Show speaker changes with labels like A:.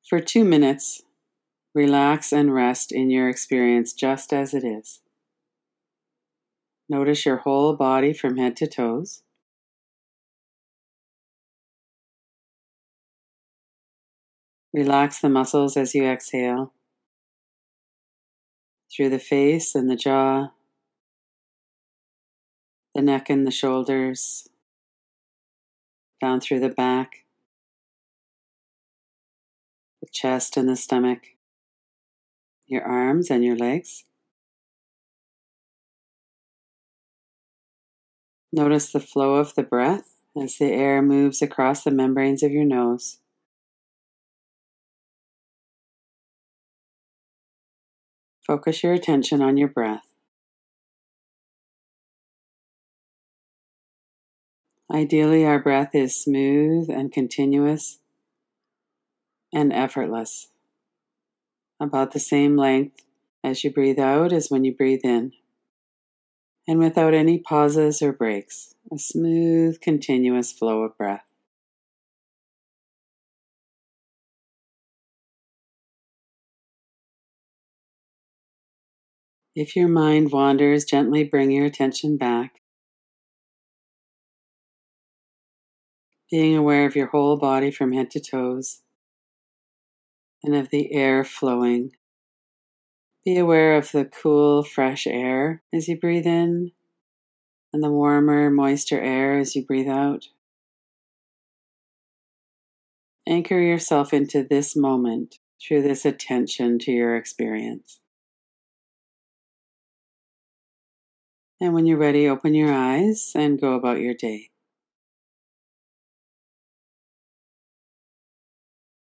A: For 2 minutes, relax and rest in your experience just as it is. Notice your whole body from head to toes. Relax the muscles as you exhale through the face and the jaw, the neck and the shoulders, down through the back, the chest and the stomach, your arms and your legs. Notice the flow of the breath as the air moves across the membranes of your nose. Focus your attention on your breath. Ideally, our breath is smooth and continuous and effortless, about the same length as you breathe out as when you breathe in, and without any pauses or breaks, a smooth, continuous flow of breath. If your mind wanders, gently bring your attention back, being aware of your whole body from head to toes and of the air flowing. Be aware of the cool, fresh air as you breathe in and the warmer, moister air as you breathe out. Anchor yourself into this moment through this attention to your experience. And when you're ready, open your eyes and go about your day.